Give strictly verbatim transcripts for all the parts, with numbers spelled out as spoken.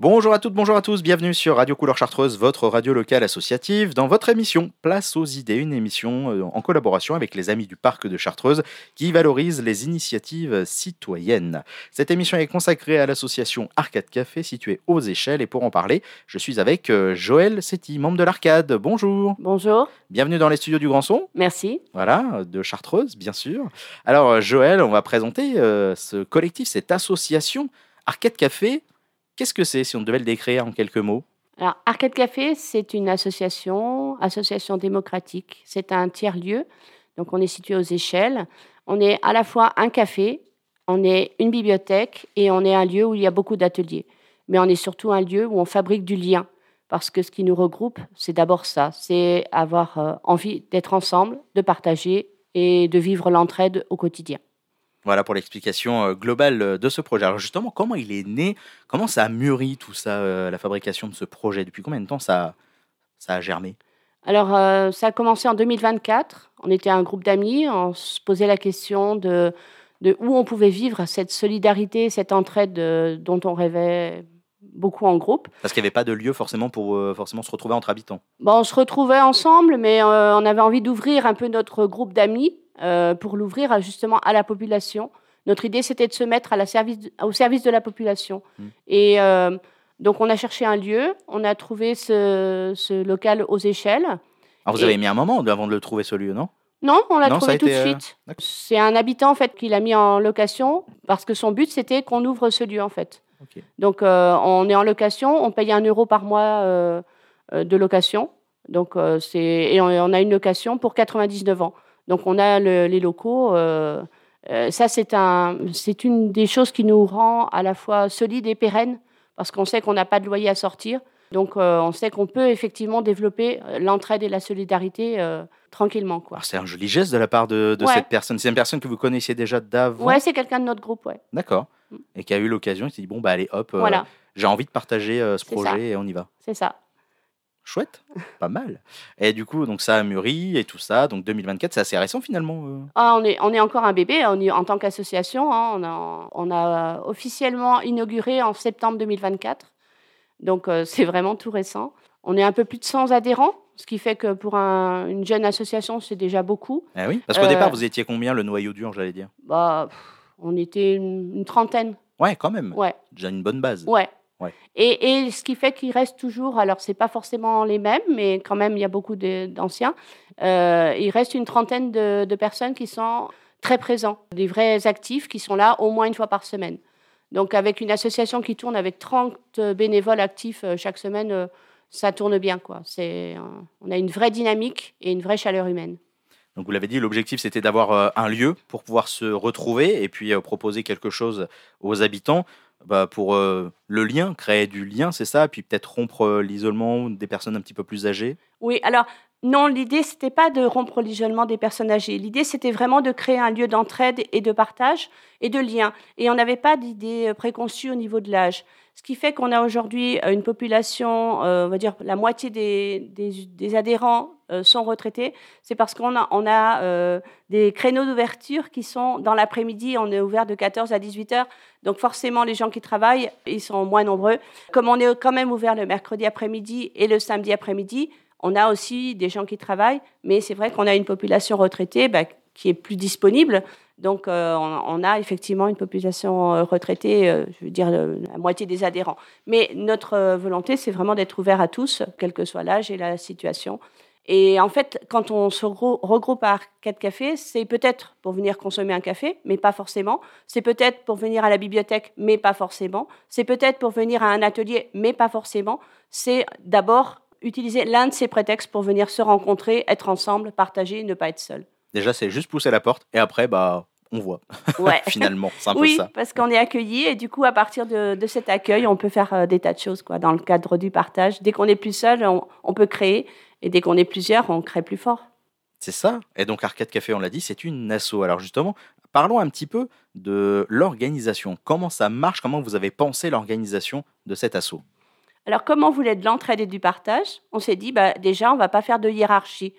Bonjour à toutes, bonjour à tous, bienvenue sur Radio Couleur Chartreuse, votre radio locale associative, dans votre émission Place aux idées, une émission euh, en collaboration avec les Amis du Parc de Chartreuse qui valorise les initiatives citoyennes. Cette émission est consacrée à l'association Arcade Café située aux Échelles et pour en parler, je suis avec euh, Joël Setti, membre de l'Arcade. Bonjour. Bonjour. Bienvenue dans les studios du Grand Son. Merci. Voilà, de Chartreuse, bien sûr. Alors Joël, on va présenter euh, ce collectif, cette association Arcade Café. Qu'est-ce que c'est, si on devait le décrire en quelques mots? Alors, Arcade Café, c'est une association, association démocratique. C'est un tiers-lieu. Donc, on est situé aux Échelles. On est à la fois un café, on est une bibliothèque et on est un lieu où il y a beaucoup d'ateliers. Mais on est surtout un lieu où on fabrique du lien. Parce que ce qui nous regroupe, c'est d'abord ça. C'est avoir euh, envie d'être ensemble, de partager et de vivre l'entraide au quotidien. Voilà pour l'explication euh, globale euh, de ce projet. Alors justement, comment il est né? Comment ça a mûri tout ça, euh, la fabrication de ce projet? Depuis combien de temps ça, ça a germé? Alors, euh, ça a commencé en deux mille vingt-quatre. On était un groupe d'amis. On se posait la question de, de où on pouvait vivre cette solidarité, cette entraide euh, dont on rêvait beaucoup en groupe. Parce qu'il n'y avait pas de lieu forcément pour euh, forcément se retrouver entre habitants. Bon, on se retrouvait ensemble, mais euh, on avait envie d'ouvrir un peu notre groupe d'amis euh, pour l'ouvrir à- justement à la population. Notre idée, c'était de se mettre à la service, au service de la population. Mm. Et euh, donc, on a cherché un lieu. On a trouvé ce, ce local aux Échelles. Alors vous Et- avez mis un moment avant de le trouver ce lieu, non? Non, on l'a Non, ça a trouvé tout de été, euh, suite. d'accord. C'est un habitant en fait qui l'a mis en location parce que son but c'était qu'on ouvre ce lieu en fait. Ok. Donc euh, on est en location, on paye un euro par mois euh, euh, de location. Donc euh, c'est et on, on a une location pour quatre-vingt-dix-neuf ans. Donc on a le- les locaux. euh, euh, ça c'est un, c'est une des choses qui nous rend à la fois solide et pérenne parce qu'on sait qu'on n'a pas de loyer à sortir. Donc euh, on sait qu'on peut effectivement développer euh, l'entraide et la solidarité euh, tranquillement quoi. Alors c'est un joli geste de la part de, de Ouais. cette personne. C'est une personne que vous connaissiez déjà d'avant? Ouais, c'est quelqu'un de notre groupe, ouais. D'accord. Mm. Et qui a eu l'occasion, il s'est dit, bon, bah allez, hop, euh, Voilà, j'ai envie de partager euh, ce C'est projet ça. et on y va. c'est ça. Chouette, pas mal. Et du coup, donc ça a mûri et tout ça. Donc deux mille vingt-quatre, c'est assez récent finalement. euh. Ah, on est, on est encore un bébé on est, en tant qu'association. Hein, on, a, on a officiellement inauguré en septembre deux mille vingt-quatre. Donc, euh, c'est vraiment tout récent. On est un peu plus de cent adhérents, ce qui fait que pour un- une jeune association, c'est déjà beaucoup. Ah oui, parce qu'au Euh, départ, vous étiez combien, le noyau dur, j'allais dire? Bah, pff, on était une, une trentaine. Ouais, quand même. Ouais, Déjà une bonne base. ouais. Ouais. Et, et ce qui fait qu'il reste toujours, alors c'est pas forcément les mêmes, mais quand même il y a beaucoup de- d'anciens, euh, il reste une trentaine de, de personnes qui sont très présents, des vrais actifs qui sont là au moins une fois par semaine. Donc avec une association qui tourne avec trente bénévoles actifs euh, chaque semaine, euh, ça tourne bien, quoi. C'est, euh, on a une vraie dynamique et une vraie chaleur humaine. Donc vous l'avez dit, l'objectif c'était d'avoir euh, un lieu pour pouvoir se retrouver et puis euh, proposer quelque chose aux habitants, bah, pour euh, le lien, créer du lien, c'est ça, puis peut-être rompre euh, l'isolement des personnes un petit peu plus âgées. Oui, alors non, l'idée c'était pas de rompre l'isolement des personnes âgées. L'idée c'était vraiment de créer un lieu d'entraide et de partage et de lien. Et on n'avait pas d'idée euh, préconçue au niveau de l'âge. Ce qui fait qu'on a aujourd'hui euh, une population, euh, on va dire la moitié des, des- des adhérents euh, sont retraités. C'est parce qu'on a, on a euh, des créneaux d'ouverture qui sont dans l'après-midi. On est ouvert de quatorze à dix-huit heures. Donc forcément, les gens qui travaillent, ils sont moins nombreux. Comme on est quand même ouvert le mercredi après-midi et le samedi après-midi, on a aussi des gens qui travaillent, mais c'est vrai qu'on a une population retraitée bah, qui est plus disponible. Donc, euh, on, on a effectivement une population euh, retraitée, euh, je veux dire le- la moitié des adhérents. Mais notre euh, volonté, c'est vraiment d'être ouvert à tous, quel que soit l'âge et la situation. Et en fait, quand on se re- regroupe à Arcade Café, c'est peut-être pour venir consommer un café, mais pas forcément. C'est peut-être pour venir à la bibliothèque, mais pas forcément. C'est peut-être pour venir à un atelier, mais pas forcément. C'est d'abord utiliser l'un de ces prétextes pour venir se rencontrer, être ensemble, partager, ne pas être seul. Déjà, c'est juste pousser la porte et après, bah, on voit Ouais. finalement. C'est un peu Oui, ça. parce qu'on est accueilli et du coup, à partir de, de cet accueil, on peut faire euh, des tas de choses quoi, dans le cadre du partage. Dès qu'on est plus seul, on, on peut créer et dès qu'on est plusieurs, on crée plus fort. C'est ça. Et donc Arcade Café, on l'a dit, c'est une asso. Alors justement, parlons un petit peu de l'organisation. Comment ça marche? Comment vous avez pensé l'organisation de cette asso? Alors, comme on voulait de l'entraide et du partage, on s'est dit, bah, déjà, on ne va pas faire de hiérarchie.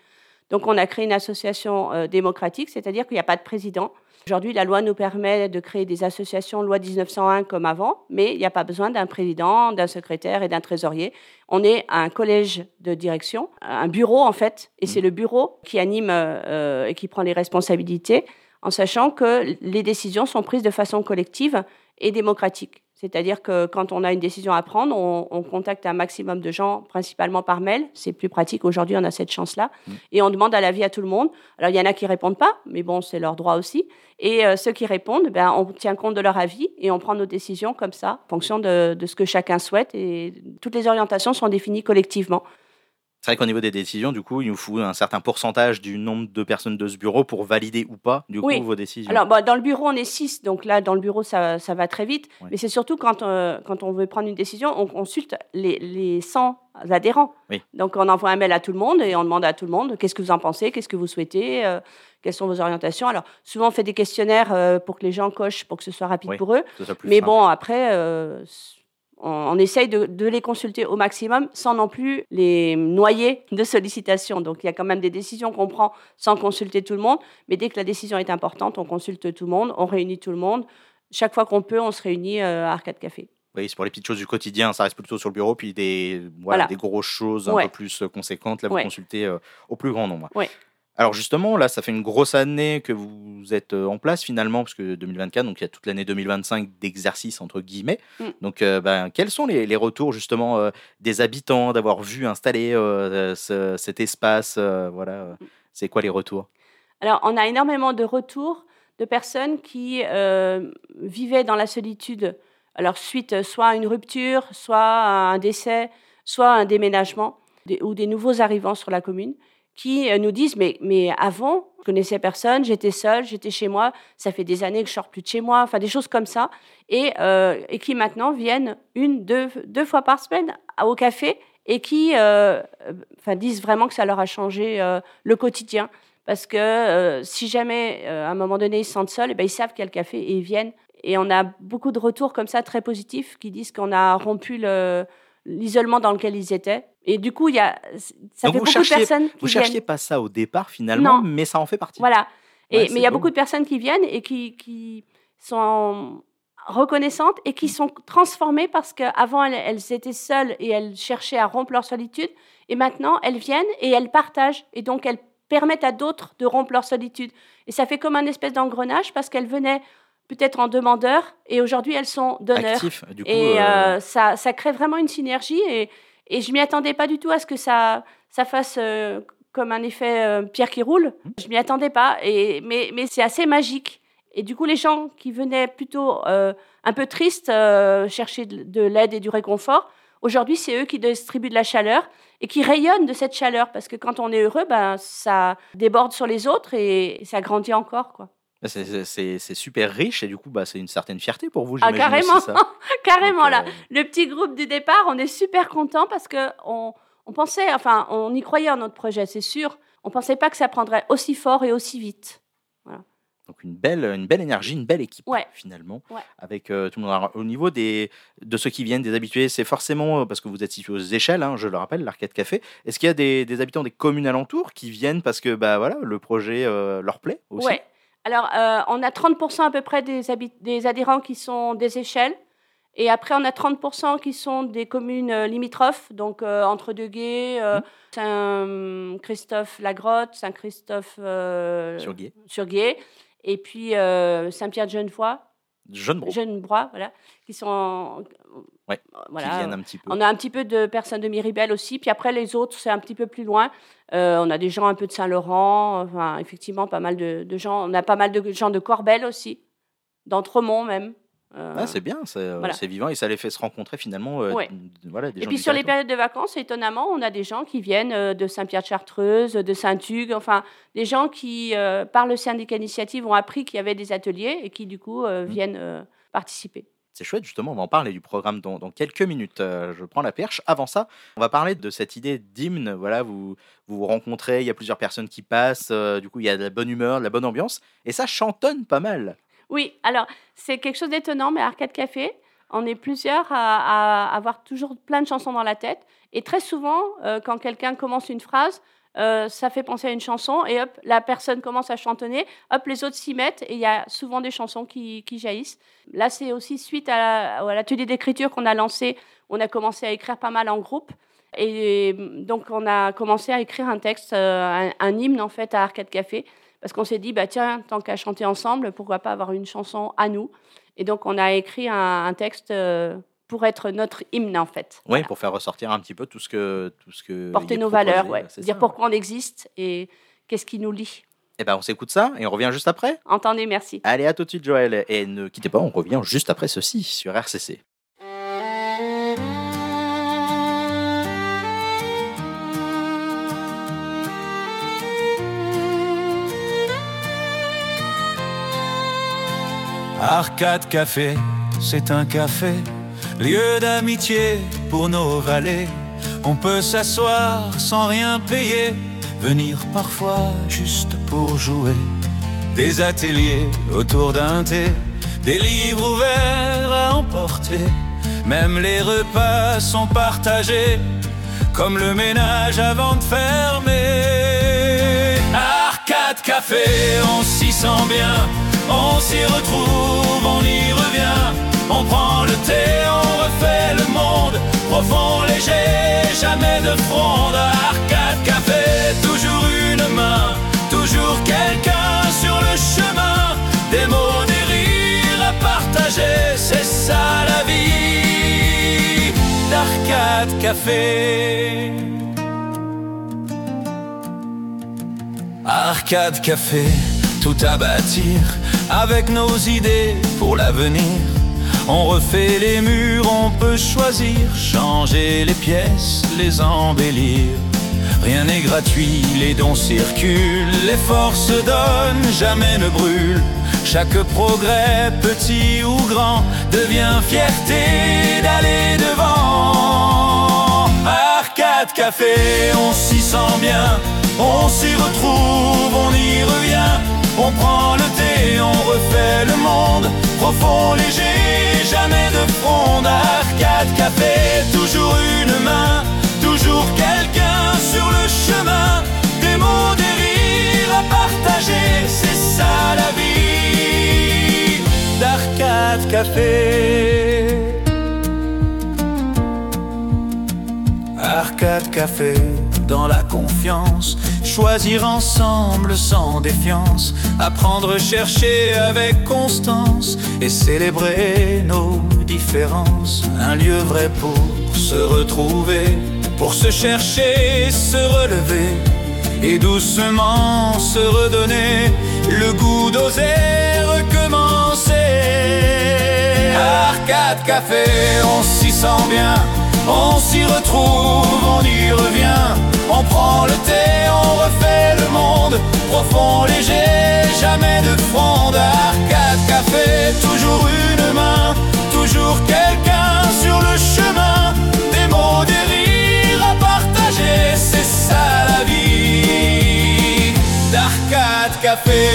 Donc, on a créé une association euh, démocratique, c'est-à-dire qu'il n'y a pas de président. Aujourd'hui, la loi nous permet de créer des associations loi dix-neuf cent un comme avant, mais il n'y a pas besoin d'un président, d'un secrétaire et d'un trésorier. On est un collège de direction, un bureau en fait, et c'est le bureau qui anime euh, et qui prend les responsabilités, en sachant que les décisions sont prises de façon collective et démocratique. C'est-à-dire que quand on a une décision à prendre, on, on contacte un maximum de gens, principalement par mail. C'est plus pratique. Aujourd'hui, on a cette chance-là. Mmh. Et on demande à l'avis à tout le monde. Alors, il y en a qui ne répondent pas, mais bon, c'est leur droit aussi. Et euh, ceux qui répondent, ben, on tient compte de leur avis et on prend nos décisions comme ça, en fonction de, de ce que chacun souhaite. Et toutes les orientations sont définies collectivement. C'est vrai qu'au niveau des décisions, du coup, il nous faut un certain pourcentage du nombre de personnes de ce bureau pour valider ou pas, du coup, oui. vos décisions. Alors, bah, dans le bureau, on est six, donc là, dans le bureau, ça, ça va très vite. Oui. Mais c'est surtout quand, euh, quand on veut prendre une décision, on consulte les, les cent adhérents. Oui. Donc, on envoie un mail à tout le monde et on demande à tout le monde qu'est-ce que vous en pensez, qu'est-ce que vous souhaitez, euh, quelles sont vos orientations. Alors, souvent, on fait des questionnaires euh, pour que les gens cochent, pour que ce soit rapide oui, pour eux. Mais simple. Bon, après... Euh, on essaye de, de les consulter au maximum sans non plus les noyer de sollicitations. Donc, il y a quand même des décisions qu'on prend sans consulter tout le monde. Mais dès que la décision est importante, on consulte tout le monde, on réunit tout le monde. Chaque fois qu'on peut, on se réunit à Arcade Café. Oui, c'est pour les petites choses du quotidien, ça reste plutôt sur le bureau. Puis des, voilà, voilà. des grosses choses un ouais. peu plus conséquentes, là, vous ouais. consultez euh, au plus grand nombre. Oui. Alors justement, là, ça fait une grosse année que vous êtes en place finalement, parce que deux mille vingt-quatre, donc il y a toute l'année deux mille vingt-cinq d'exercice entre guillemets. Mm. Donc, euh, ben, quels sont les, les retours justement euh, des habitants d'avoir vu installer euh, ce, cet espace euh, voilà, mm. C'est quoi les retours? Alors, on a énormément de retours de personnes qui euh, vivaient dans la solitude, alors suite soit à une rupture, soit à un décès, soit à un déménagement, des, ou des nouveaux arrivants sur la commune, qui nous disent mais, mais avant, je connaissais personne, j'étais seule, j'étais chez moi, ça fait des années que je sors plus de chez moi, enfin des choses comme ça, et, euh, et qui maintenant viennent une, deux, deux fois par semaine au café et qui euh, enfin, disent vraiment que ça leur a changé euh, le quotidien. Parce que euh, si jamais, euh, à un moment donné, ils se sentent seuls, eh ben, ils savent qu'il y a le café et ils viennent. Et on a beaucoup de retours comme ça, très positifs, qui disent qu'on a rompu le... l'isolement dans lequel ils étaient. Et du coup, il y a, ça Donc fait beaucoup cherchiez, de personnes qui vous viennent. Vous ne cherchiez pas ça au départ, finalement, non. mais ça en fait partie. Voilà. Et, ouais, mais il y a beau. beaucoup de personnes qui viennent et qui, qui sont reconnaissantes et qui sont transformées parce qu'avant, elles, elles étaient seules et elles cherchaient à rompre leur solitude. Et maintenant, elles viennent et elles partagent. Et donc, elles permettent à d'autres de rompre leur solitude. Et ça fait comme un espèce d'engrenage parce qu'elles venaient peut-être en demandeurs et aujourd'hui, elles sont donneurs. Actifs, du coup, et euh... euh, ça, ça crée vraiment une synergie et Et je ne m'y attendais pas du tout à ce que ça, ça fasse euh, comme un effet euh, pierre qui roule. Je ne m'y attendais pas, et, mais, mais c'est assez magique. Et du coup, les gens qui venaient plutôt euh, un peu tristes, euh, chercher de, de l'aide et du réconfort, aujourd'hui, c'est eux qui distribuent de la chaleur et qui rayonnent de cette chaleur. Parce que quand on est heureux, ben, ça déborde sur les autres et ça grandit encore, quoi. C'est, c'est, c'est super riche et du coup, bah, c'est une certaine fierté pour vous, ah, j'imagine carrément, aussi, ça. carrément. Donc, là. euh... Le petit groupe du départ, on est super content parce qu'on on pensait, enfin, on y croyait en notre projet, c'est sûr. On ne pensait pas que ça prendrait aussi fort et aussi vite. Voilà. Donc une belle, une belle énergie, une belle équipe, ouais. finalement, ouais. avec euh, tout le monde. Alors, au niveau des, de ceux qui viennent, des habitués, c'est forcément, parce que vous êtes situé aux échelles, hein, je le rappelle, l'Arcade Café. Est-ce qu'il y a des, des habitants des communes alentours qui viennent parce que bah, voilà, le projet euh, leur plaît aussi? Ouais. Alors, euh, on a trente pour cent à peu près des, habit- des adhérents qui sont des échelles. Et après, on a trente pour cent qui sont des communes euh, limitrophes, donc euh, entre Deguet, euh, mmh. Saint-Christophe-la-Grotte, Saint-Christophe euh, sur Guiers. sur Guiers, et puis euh, Saint-Pierre-de-Genevois. Genevois. Genevois, voilà, qui sont... Ouais, voilà, qui viennent un petit peu. On a un petit peu de personnes de Miribel aussi, puis après les autres, c'est un petit peu plus loin. Euh, on a des gens un peu de Saint-Laurent, enfin, effectivement, pas mal de, de gens. On a pas mal de gens de Corbel aussi, d'Entremont même. Euh, ah, c'est bien, c'est, voilà. c'est vivant et ça les fait se rencontrer finalement. Euh, ouais. voilà, des et gens puis sur les périodes de vacances, étonnamment, on a des gens qui viennent de Saint-Pierre-de-Chartreuse, de Saint-Hugues, enfin des gens qui, euh, par le syndicat Initiative, ont appris qu'il y avait des ateliers et qui du coup euh, mmh. viennent euh, participer. C'est chouette, justement, on va en parler du programme dans, dans quelques minutes. Euh, je prends la perche. Avant ça, on va parler de cette idée d'hymne. Voilà, vous, vous vous rencontrez, il y a plusieurs personnes qui passent, euh, du coup, il y a de la bonne humeur, de la bonne ambiance, et ça chantonne pas mal. Oui, alors, c'est quelque chose d'étonnant, mais Arcade Café, on est plusieurs à, à avoir toujours plein de chansons dans la tête, et très souvent, euh, quand quelqu'un commence une phrase, euh, ça fait penser à une chanson, et hop, la personne commence à chantonner, hop, les autres s'y mettent, et il y a souvent des chansons qui, qui jaillissent. Là, c'est aussi suite à, la, à l'atelier d'écriture qu'on a lancé, on a commencé à écrire pas mal en groupe, et donc on a commencé à écrire un texte, euh, un, un hymne en fait à Arcade Café, parce qu'on s'est dit, bah, tiens, tant qu'à chanter ensemble, pourquoi pas avoir une chanson à nous. Et donc on a écrit un, un texte euh, pour être notre hymne en fait. Oui, voilà. Pour faire ressortir un petit peu tout ce que... Tout ce que porter nos proposé, valeurs, ouais. Dire ça, pourquoi ouais. on existe et qu'est-ce qui nous lie. Eh ben, on s'écoute ça et on revient juste après. Entendu, merci. Allez, à tout de suite, Joël. Et ne quittez pas, on revient juste après ceci sur R C C. Arcade Café, c'est un café, lieu d'amitié pour nos vallées. On peut s'asseoir sans rien payer, venir parfois juste pour jouer. Des ateliers autour d'un thé, des livres ouverts à emporter. Même les repas sont partagés, comme le ménage avant de fermer. Arcade Café, on s'y sent bien, on s'y retrouve, on y revient. On prend le thé, on refait le monde, profond, léger, jamais de fronde. Arcade Café, toujours une main, toujours quelqu'un sur le chemin. Des mots, des rires à partager, c'est ça la vie d'Arcade Café. Arcade Café, tout à bâtir avec nos idées pour l'avenir. On refait les murs, on peut choisir, changer les pièces, les embellir. Rien n'est gratuit, les dons circulent, l'effort se donne, jamais ne brûle. Chaque progrès, petit ou grand, devient fierté d'aller devant. Arcade Café, on s'y sent bien, on s'y retrouve, on y revient. On prend le thé, on refait le monde, profond, léger, jamais de fronde. Arcade Café, toujours une main, toujours quelqu'un sur le chemin. Des mots, des rires à partager, c'est ça la vie d'Arcade Café. Arcade Café, dans la confiance, choisir ensemble sans défiance, apprendre, chercher avec constance et célébrer nos différences. Un lieu vrai pour se retrouver, pour se chercher, se relever et doucement se redonner le goût d'oser recommencer. Arcade Café, on s'y sent bien, on s'y retrouve, on y revient. On prend le thé, on refait le monde, profond, léger, jamais de fronde. Arcade Café, toujours une main, toujours quelqu'un sur le chemin. Des mots, des rires à partager, c'est ça la vie d'Arcade Café.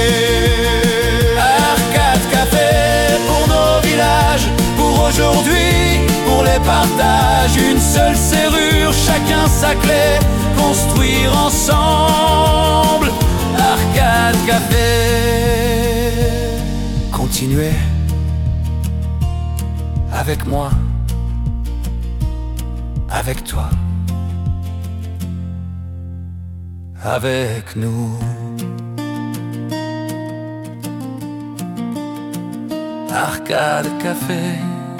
Arcade Café, pour nos villages, pour aujourd'hui, pour les partages. Une seule serrure, chacun sa clé, construire ensemble Arcade Café. Continuez avec moi, avec toi, avec nous. Arcade Café.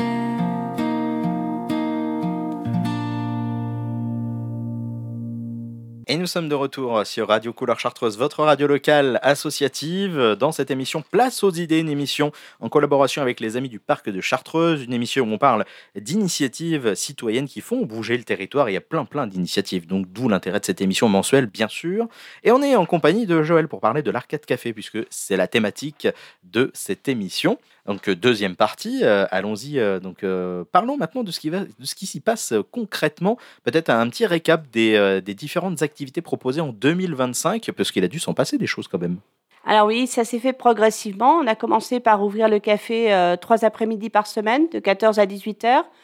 Et nous sommes de retour sur Radio Couleur Chartreuse, votre radio locale associative, dans cette émission Place aux idées, une émission en collaboration avec les Amis du Parc de Chartreuse, une émission où on parle d'initiatives citoyennes qui font bouger le territoire. Il y a plein plein d'initiatives, donc d'où l'intérêt de cette émission mensuelle, bien sûr. Et on est en compagnie de Joël pour parler de l'Arcade Café, puisque c'est la thématique de cette émission. Donc deuxième partie, euh, allons-y. Euh, donc euh, parlons maintenant de ce qui va, de ce qui s'y passe euh, concrètement. Peut-être un petit récap des, euh, des différentes activités proposées en deux mille vingt-cinq, parce qu'il a dû s'en passer des choses quand même. Alors oui, ça s'est fait progressivement. On a commencé par ouvrir le café euh, trois après-midi par semaine, de quatorze à dix-huit heures.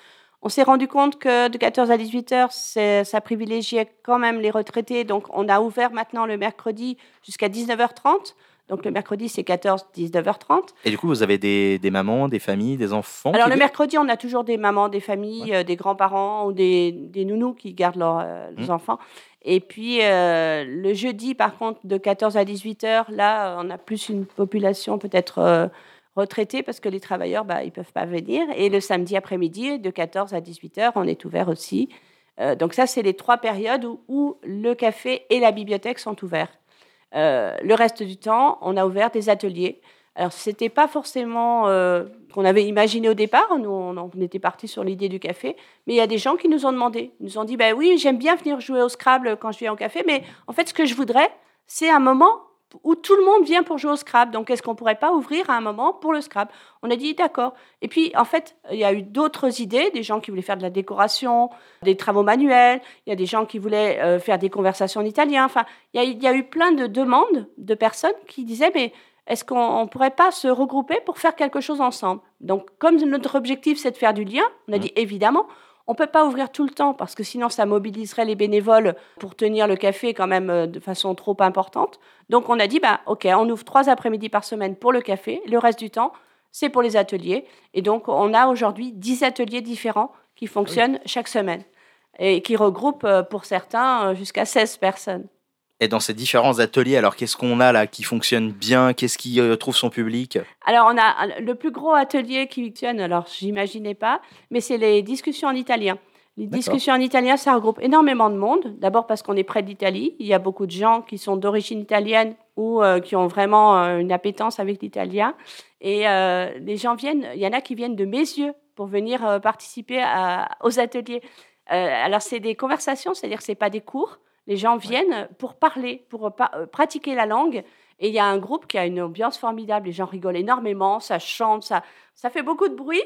On s'est rendu compte que de quatorze à dix-huit heures, c'est, ça privilégiait quand même les retraités. Donc, on a ouvert maintenant le mercredi jusqu'à dix-neuf heures trente. Donc, le mercredi, c'est quatorze à dix-neuf heures trente. Et du coup, vous avez des, des mamans, des familles, des enfants? Alors, qui le viennent mercredi, on a toujours des mamans, des familles, Ouais. euh, des grands-parents ou des, des nounous qui gardent leurs euh, leurs Mmh. enfants. Et puis, euh, le jeudi, par contre, de quatorze à dix-huit heures, là, euh, on a plus une population peut-être euh, retraitée parce que les travailleurs, bah, ils ne peuvent pas venir. Et le samedi après-midi, de quatorze à dix-huit heures, on est ouvert aussi. Euh, donc ça, c'est les trois périodes où, où le café et la bibliothèque sont ouverts. Euh, le reste du temps, on a ouvert des ateliers. Alors, ce n'était pas forcément euh, qu'on avait imaginé au départ. Nous, on, on était partis sur l'idée du café. Mais il y a des gens qui nous ont demandé. Ils nous ont dit, ben oui, j'aime bien venir jouer au Scrabble quand je viens au café. Mais en fait, ce que je voudrais, c'est un moment où tout le monde vient pour jouer au Scrabble. Donc, est-ce qu'on ne pourrait pas ouvrir un moment pour le Scrabble? On a dit, d'accord. Et puis, en fait, il y a eu d'autres idées. Des gens qui voulaient faire de la décoration, des travaux manuels. Il y a des gens qui voulaient euh, faire des conversations en italien. Enfin, il y, a, il y a eu plein de demandes de personnes qui disaient, mais est-ce qu'on ne pourrait pas se regrouper pour faire quelque chose ensemble? Donc, comme notre objectif, c'est de faire du lien, on a dit, évidemment, on ne peut pas ouvrir tout le temps parce que sinon, ça mobiliserait les bénévoles pour tenir le café quand même euh, de façon trop importante. Donc, on a dit, bah, OK, on ouvre trois après-midi par semaine pour le café. Le reste du temps, c'est pour les ateliers. Et donc, on a aujourd'hui dix ateliers différents qui fonctionnent chaque semaine et qui regroupent, euh, pour certains, euh, jusqu'à seize personnes. Et dans ces différents ateliers, alors qu'est-ce qu'on a là qui fonctionne bien? Qu'est-ce qui euh, trouve son public? Alors, on a le plus gros atelier qui fonctionne, alors j'imaginais pas, mais c'est les discussions en italien. Les D'accord. discussions en italien, ça regroupe énormément de monde. D'abord parce qu'on est près de l'Italie. Il y a beaucoup de gens qui sont d'origine italienne ou euh, qui ont vraiment euh, une appétence avec l'italien. Et euh, les gens viennent, il y en a qui viennent de Messieux pour venir euh, participer à, aux ateliers. Euh, alors, c'est des conversations, c'est-à-dire que ce n'est pas des cours. Les gens viennent pour parler, pour pa- euh, pratiquer la langue. Et il y a un groupe qui a une ambiance formidable. Les gens rigolent énormément, ça chante, ça, ça fait beaucoup de bruit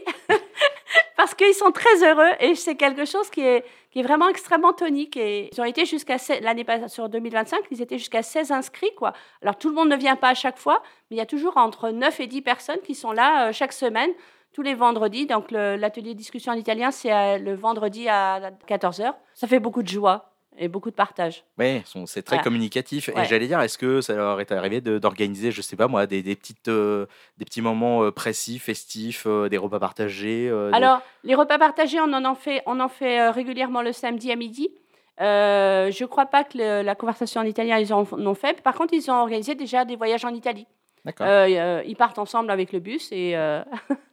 parce qu'ils sont très heureux. Et c'est quelque chose qui est, qui est vraiment extrêmement tonique. Et ils ont été jusqu'à seize, l'année passée, sur deux mille vingt-cinq, ils étaient jusqu'à seize inscrits, quoi. Alors tout le monde ne vient pas à chaque fois, mais il y a toujours entre neuf et dix personnes qui sont là euh, chaque semaine, tous les vendredis. Donc le, l'atelier discussion en italien, c'est euh, le vendredi à quatorze heures. Ça fait beaucoup de joie et beaucoup de partage. Oui, c'est très Voilà. communicatif. Et Ouais. j'allais dire, est-ce que ça leur est arrivé de- d'organiser, je sais pas moi, des, des, petites, euh, des petits moments euh, précis, festifs, euh, des repas partagés euh, des- Alors, les repas partagés, on en fait, on en fait euh, régulièrement le samedi à midi. Euh, je ne crois pas que le- la conversation en italien, ils en ont fait. Par contre, ils ont organisé déjà des voyages en Italie. D'accord. Euh, euh, ils partent ensemble avec le bus et euh,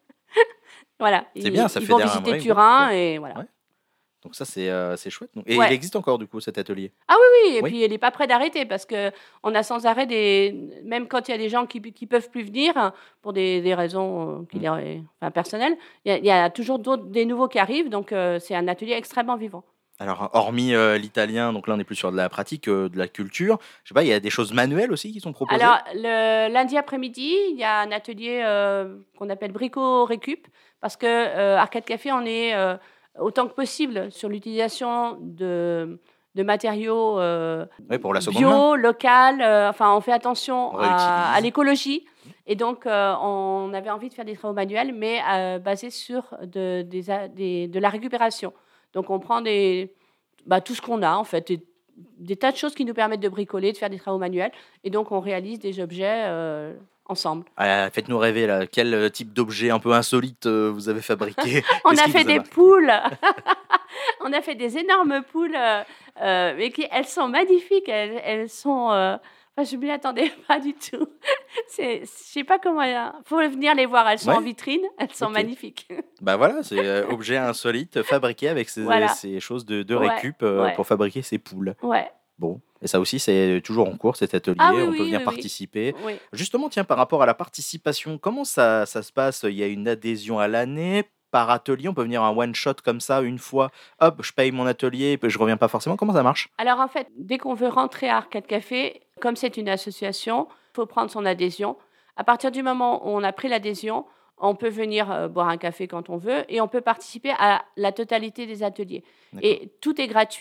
voilà. C'est ils, bien, ça ils fait vont des- un visiter vrai Turin groupe, et voilà. Ouais. Donc ça, c'est euh, c'est chouette. Donc. Et Ouais. il existe encore, du coup, cet atelier? Ah oui, oui, et Oui. puis il n'est pas prêt d'arrêter parce qu'on a sans arrêt des. Même quand il y a des gens qui ne peuvent plus venir pour des, des raisons euh, qui Mm. leur est- enfin, personnelles, il y, a- il y a toujours d'autres, des nouveaux qui arrivent, donc euh, c'est un atelier extrêmement vivant. Alors, hormis euh, l'italien, donc là, on est plus sur de la pratique, euh, de la culture. Je sais pas, il y a des choses manuelles aussi qui sont proposées? Alors, le lundi après-midi, il y a un atelier euh, qu'on appelle Brico Récup, parce que euh, Arcade Café, on est euh, autant que possible sur l'utilisation de, de matériaux euh, Oui, pour la seconde main. bio, local. euh, enfin, on fait attention On à, à réutilise. l'écologie. Et donc, euh, on avait envie de faire des travaux manuels, mais euh, basés sur de, des, a- des- de la récupération. Donc, on prend des, bah, tout ce qu'on a, en fait, et des tas de choses qui nous permettent de bricoler, de faire des travaux manuels. Et donc, on réalise des objets euh, ensemble. Ah, faites-nous rêver, là. Quel euh, type d'objet un peu insolite euh, vous avez fabriqué? On Qu'est-ce a qui fait vous a des marqué? poules. On a fait des énormes poules, euh, euh, mais qui, elles sont magnifiques. Elles, elles sont. euh, Enfin, je ne m'y attendais pas du tout. C'est, je sais pas comment. Il faut venir les voir. Elles sont Ouais. en vitrine. Elles sont Ok. magnifiques. Bah voilà, c'est euh, objet insolite fabriqué avec ces, Voilà. ces choses de, de Ouais, récup euh, ouais. pour fabriquer ces poules. Ouais. Bon, et ça aussi, c'est toujours en cours, cet atelier. Ah oui, on oui, peut venir oui, oui. participer. Oui. Justement, tiens, par rapport à la participation, comment ça, ça se passe? Il y a une adhésion à l'année par atelier? On peut venir en one shot comme ça, une fois, hop, je paye mon atelier et puis je reviens pas forcément. Comment ça marche? Alors en fait, dès qu'on veut rentrer à Arcade Café, comme c'est une association, il faut prendre son adhésion. À partir du moment où on a pris l'adhésion, on peut venir euh, boire un café quand on veut et on peut participer à la totalité des ateliers. D'accord. Et tout est gratuit.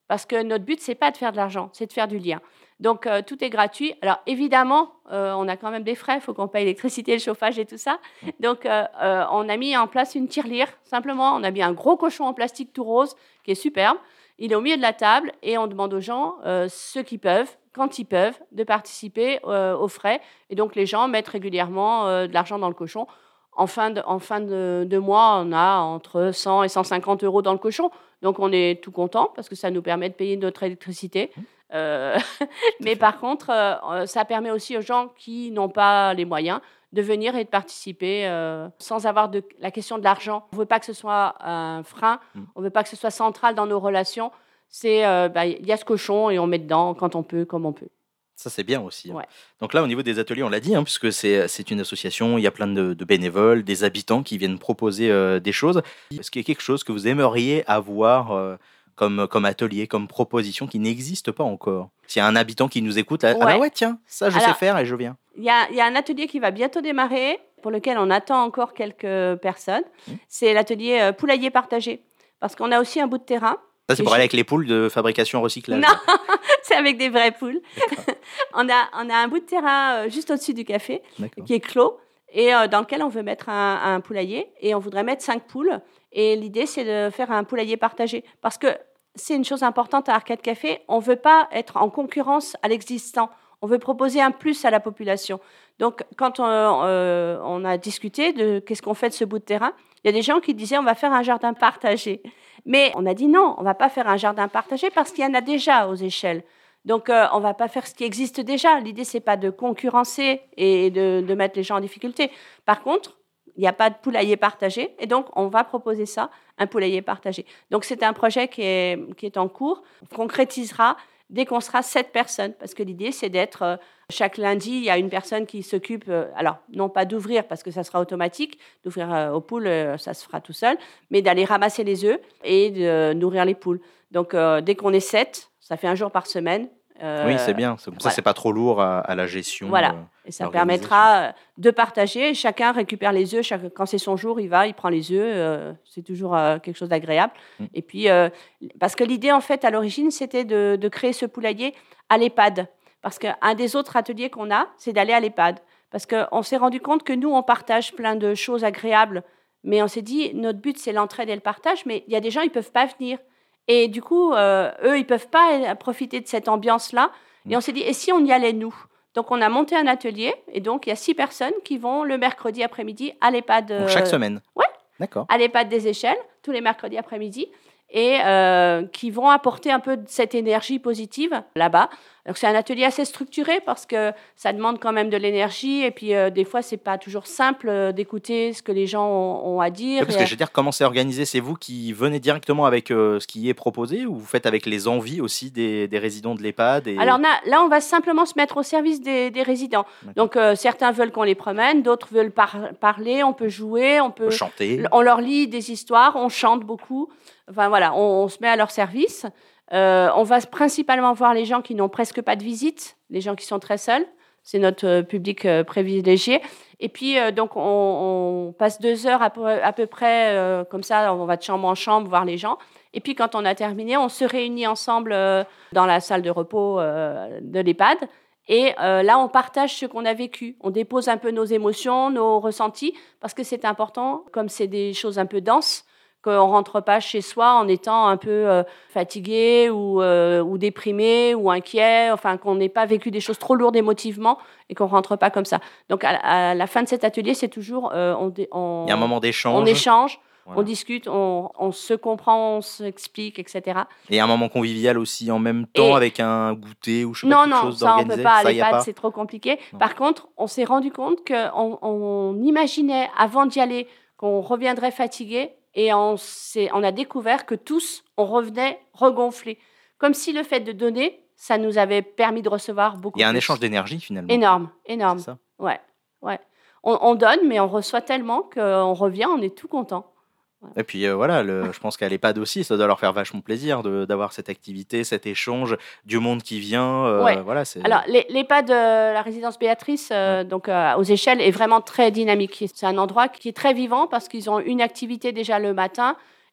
Parce que notre but, ce n'est pas de faire de l'argent, c'est de faire du lien. Donc, euh, tout est gratuit. Alors, évidemment, euh, on a quand même des frais. Il faut qu'on paye l'électricité, le chauffage et tout ça. Donc, euh, euh, on a mis en place une tirelire. Simplement, on a mis un gros cochon en plastique tout rose qui est superbe. Il est au milieu de la table et on demande aux gens, euh, ceux qui peuvent, quand ils peuvent, de participer euh, aux frais. Et donc, les gens mettent régulièrement euh, de l'argent dans le cochon. En fin, de, en fin de, de mois, on a entre cent et cent cinquante euros dans le cochon. Donc, on est tout content parce que ça nous permet de payer notre électricité. Euh, mais par contre, euh, ça permet aussi aux gens qui n'ont pas les moyens de venir et de participer euh, sans avoir de, la question de l'argent. On ne veut pas que ce soit un frein, on ne veut pas que ce soit central dans nos relations. C'est, euh, bah, y a ce cochon et on met dedans quand on peut, comme on peut. Ça, c'est bien aussi. Hein. Ouais. Donc là, au niveau des ateliers, on l'a dit, hein, puisque c'est, c'est une association, il y a plein de, de bénévoles, des habitants qui viennent proposer euh, des choses. Est-ce qu'il y a quelque chose que vous aimeriez avoir euh, comme, comme atelier, comme proposition qui n'existe pas encore? S'il y a un habitant qui nous écoute, là, Ouais. ah bah ouais, tiens, ça, je Alors, sais faire et je viens. Il y a, il y a un atelier qui va bientôt démarrer, pour lequel on attend encore quelques personnes. Mmh. C'est l'atelier euh, poulailler partagé. Parce qu'on a aussi un bout de terrain. Ça, c'est pour aller avec les poules de fabrication recyclage. Non, c'est avec des vraies poules. on, a, on a un bout de terrain euh, juste au-dessus du café, D'accord. qui est clos, et euh, dans lequel on veut mettre un, un poulailler. Et on voudrait mettre cinq poules. Et l'idée, c'est de faire un poulailler partagé. Parce que c'est une chose importante à Arcade Café. On ne veut pas être en concurrence à l'existant. On veut proposer un plus à la population. Donc, quand on, euh, on a discuté de qu'est-ce qu'on fait de ce bout de terrain, il y a des gens qui disaient on va faire un jardin partagé. Mais on a dit non, on ne va pas faire un jardin partagé parce qu'il y en a déjà aux échelles. Donc, euh, on ne va pas faire ce qui existe déjà. L'idée, ce n'est pas de concurrencer et de, de mettre les gens en difficulté. Par contre, il n'y a pas de poulailler partagé. Et donc, on va proposer ça, un poulailler partagé. Donc, c'est un projet qui est, qui est en cours. On concrétisera dès qu'on sera sept personnes. Parce que l'idée, c'est d'être... Euh, chaque lundi, il y a une personne qui s'occupe... Euh, alors, non pas d'ouvrir, parce que ça sera automatique. D'ouvrir euh, aux poules, euh, ça se fera tout seul. Mais d'aller ramasser les œufs et de euh, nourrir les poules. Donc, euh, dès qu'on est sept, ça fait un jour par semaine. Euh, oui, c'est bien. C'est, voilà. Ça, c'est pas trop lourd à, à la gestion. Voilà. Euh, et ça permettra de partager. Chacun récupère les œufs. Chaque, quand c'est son jour, il va, il prend les œufs. Euh, c'est toujours euh, quelque chose d'agréable. Mmh. Et puis, euh, parce que l'idée, en fait, à l'origine, c'était de, de créer ce poulailler à l'EHPAD. Parce qu'un des autres ateliers qu'on a, c'est d'aller à l'EHPAD. Parce qu'on s'est rendu compte que nous, on partage plein de choses agréables. Mais on s'est dit, notre but, c'est l'entraide et le partage. Mais il y a des gens, ils ne peuvent pas venir. Et du coup, euh, eux, ils ne peuvent pas profiter de cette ambiance-là. Et on s'est dit, et si on y allait, nous? Donc, on a monté un atelier. Et donc, il y a six personnes qui vont le mercredi après-midi à l'EHPAD. Donc, chaque semaine? Oui. D'accord. À l'EHPAD des Échelles, tous les mercredis après-midi. Et euh, qui vont apporter un peu de cette énergie positive là-bas. Donc, c'est un atelier assez structuré parce que ça demande quand même de l'énergie. Et puis, euh, des fois, ce n'est pas toujours simple euh, d'écouter ce que les gens ont, ont à dire. Oui, parce que je veux dire, comment c'est organisé? C'est vous qui venez directement avec euh, ce qui est proposé ou vous faites avec les envies aussi des, des résidents de l'EHPAD et... Alors là, là, on va simplement se mettre au service des, des résidents. D'accord. Donc, euh, certains veulent qu'on les promène, d'autres veulent par- parler, on peut jouer, on peut... On peut chanter. On leur lit des histoires, on chante beaucoup. Enfin, voilà, on, on se met à leur service. Euh, on va principalement voir les gens qui n'ont presque pas de visite, les gens qui sont très seuls. C'est notre euh, public euh, privilégié. Et puis, euh, donc, on, on passe deux heures à peu, à peu près, euh, comme ça, on va de chambre en chambre voir les gens. Et puis, quand on a terminé, on se réunit ensemble euh, dans la salle de repos euh, de l'EHPAD. Et euh, là, on partage ce qu'on a vécu. On dépose un peu nos émotions, nos ressentis, parce que c'est important, comme c'est des choses un peu denses, qu'on ne rentre pas chez soi en étant un peu euh, fatigué ou, euh, ou déprimé ou inquiet, enfin qu'on n'ait pas vécu des choses trop lourdes émotivement et qu'on ne rentre pas comme ça. Donc à, à la fin de cet atelier, c'est toujours... Euh, on, on, Il y a un moment d'échange. On échange, voilà. On discute, on, on se comprend, on s'explique, et cetera. Et un moment convivial aussi en même temps, et avec un goûter ou je sais non, pas, quelque non, chose ça, d'organisé. On peut pas, ça, les pâtes, c'est trop compliqué. Non. Par contre, on s'est rendu compte qu'on on imaginait, avant d'y aller, qu'on reviendrait fatigué. Et on, on a découvert que tous, on revenait regonflés. Comme si le fait de donner, ça nous avait permis de recevoir beaucoup plus. Il y a un plus. échange d'énergie, finalement. Énorme, énorme. C'est ça. Ouais, ouais. On, on donne, mais on reçoit tellement qu'on revient, on est tout content. Et puis euh, voilà, le, je pense qu'à l'EHPAD aussi, ça doit leur faire vachement plaisir de, d'avoir cette activité, cet échange, du monde qui vient. Euh, ouais. voilà, c'est... Alors, l'EHPAD, euh, la résidence Béatrice, euh, ouais. donc euh, aux Échelles, est vraiment très dynamique. C'est un endroit qui est très vivant parce qu'ils ont une activité déjà le matin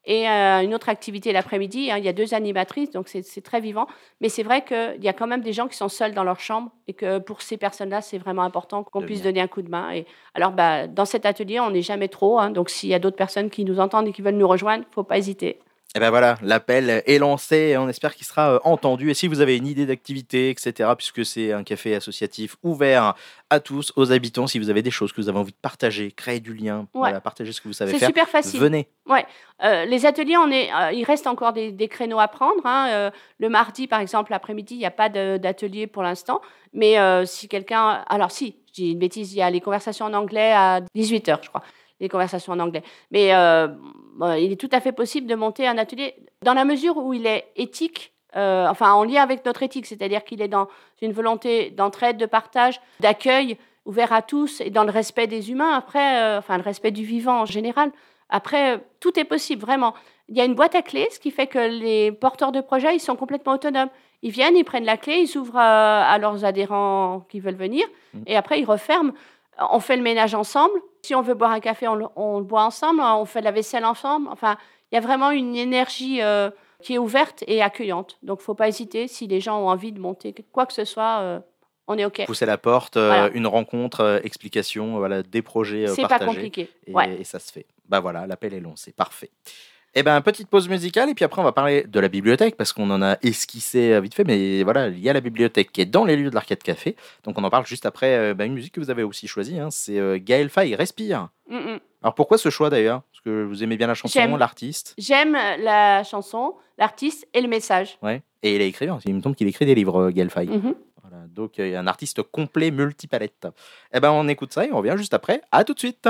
et euh, une autre activité l'après-midi. Hein. Il y a deux animatrices, donc c'est, c'est très vivant. Mais c'est vrai qu'il y a quand même des gens qui sont seuls dans leur chambre et que pour ces personnes-là, c'est vraiment important qu'on De puisse bien. donner un coup de main. Et alors, bah, dans cet atelier, on n'est jamais trop. Hein. Donc, s'il y a d'autres personnes qui nous entendent et qui veulent nous rejoindre, il ne faut pas hésiter. Et ben voilà, l'appel est lancé et on espère qu'il sera euh, entendu. Et si vous avez une idée d'activité, et cetera, puisque c'est un café associatif ouvert à tous, aux habitants, si vous avez des choses que vous avez envie de partager, créer du lien, Ouais. voilà, partager ce que vous savez C'est faire, super facile. venez. Ouais, euh, les ateliers, on est, euh, il reste encore des, des créneaux à prendre. Hein. Euh, le mardi, par exemple, l'après-midi, il n'y a pas de, d'atelier pour l'instant. Mais euh, si quelqu'un... Alors si, je dis une bêtise, il y a les conversations en anglais à dix-huit heures, je crois. Les conversations en anglais. Mais euh, bon, il est tout à fait possible de monter un atelier dans la mesure où il est éthique, euh, enfin en lien avec notre éthique, c'est-à-dire qu'il est dans une volonté d'entraide, de partage, d'accueil, ouvert à tous et dans le respect des humains, après, euh, enfin le respect du vivant en général. Après, euh, tout est possible, vraiment. Il y a une boîte à clés, ce qui fait que les porteurs de projets, ils sont complètement autonomes. Ils viennent, ils prennent la clé, ils ouvrent euh, à leurs adhérents qui veulent venir, mmh. et après ils referment. On fait le ménage ensemble. Si on veut boire un café, on le, on le boit ensemble. On fait la vaisselle ensemble. Enfin, il y a vraiment une énergie euh, qui est ouverte et accueillante. Donc, il ne faut pas hésiter. Si les gens ont envie de monter quoi que ce soit, euh, on est OK. Pousser la porte, euh, Voilà. une rencontre, euh, explication, euh, voilà, des projets euh, C'est partagés. pas compliqué. Et, Ouais. et ça se fait. Bah voilà, l'appel est lancé. Parfait. Eh ben, petite pause musicale et puis après on va parler de la bibliothèque parce qu'on en a esquissé vite fait, mais voilà, il y a la bibliothèque qui est dans les lieux de l'Arcade Café, donc on en parle juste après euh, bah, une musique que vous avez aussi choisie, hein, c'est euh, Gaël Faye, Respire. Mm-mm. Alors pourquoi ce choix d'ailleurs? Parce que vous aimez bien la chanson, J'aime. l'artiste. J'aime la chanson, l'artiste et le message. Ouais. Et il a écrit, il me semble qu'il écrit des livres, euh, Gaël Faye. Mm-hmm. Voilà, donc il y a un artiste complet, multipalette. Eh ben on écoute ça et on revient juste après. À tout de suite.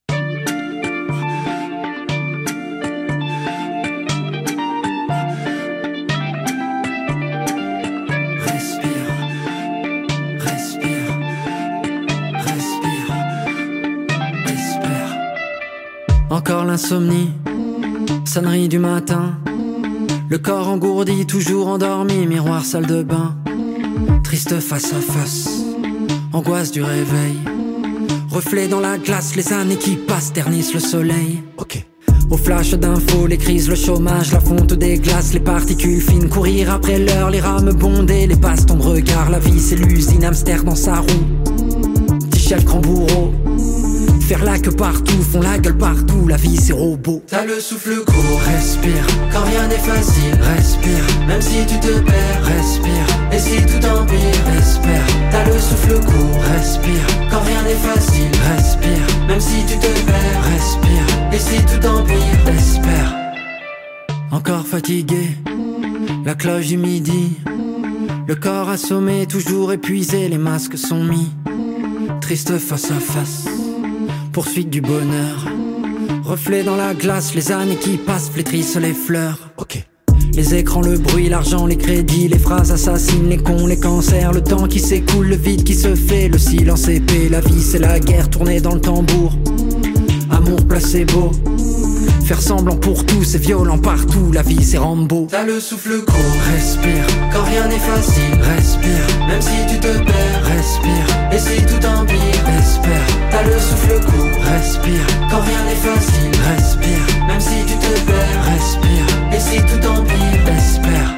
Encore l'insomnie, sonnerie du matin, le corps engourdi, toujours endormi, miroir salle de bain, triste face à face, angoisse du réveil, reflet dans la glace, les années qui passent ternissent le soleil. Ok. Au flash d'infos, les crises, le chômage, la fonte des glaces, les particules fines, courir après l'heure, les rames bondées, les bastons de regard, la vie c'est l'usine, hamster dans sa roue, petit chef grand bourreau. Faire la queue partout, font la gueule partout, la vie c'est robot. T'as le souffle court, respire, quand rien n'est facile, respire, même si tu te perds, respire, et si tout empire, espère. T'as le souffle court, respire, quand rien n'est facile, respire, même si tu te perds, respire, et si tout empire, espère. Encore fatigué, la cloche du midi, le corps assommé, toujours épuisé, les masques sont mis, triste face à face. Poursuite du bonheur, reflet dans la glace, les années qui passent flétrissent les fleurs. Ok. Les écrans, le bruit, l'argent, les crédits, les phrases assassines, les cons, les cancers, le temps qui s'écoule, le vide qui se fait, le silence épais, la vie c'est la guerre tournée dans le tambour. Amour placebo, faire semblant pour tout, c'est violent partout, la vie c'est Rambo. T'as le souffle court, respire, quand rien n'est facile, respire, même si tu te perds, respire, et si tout empire, espère. T'as le souffle court, respire, quand rien n'est facile, respire, même si tu te perds, respire, et si tout empire, espère.